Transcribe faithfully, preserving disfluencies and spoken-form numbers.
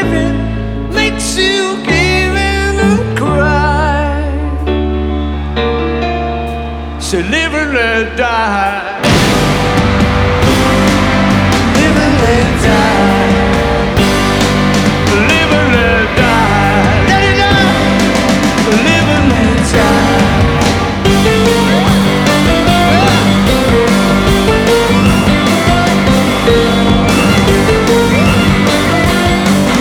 living makes you give in and cry. Say live and let die. Live and let die.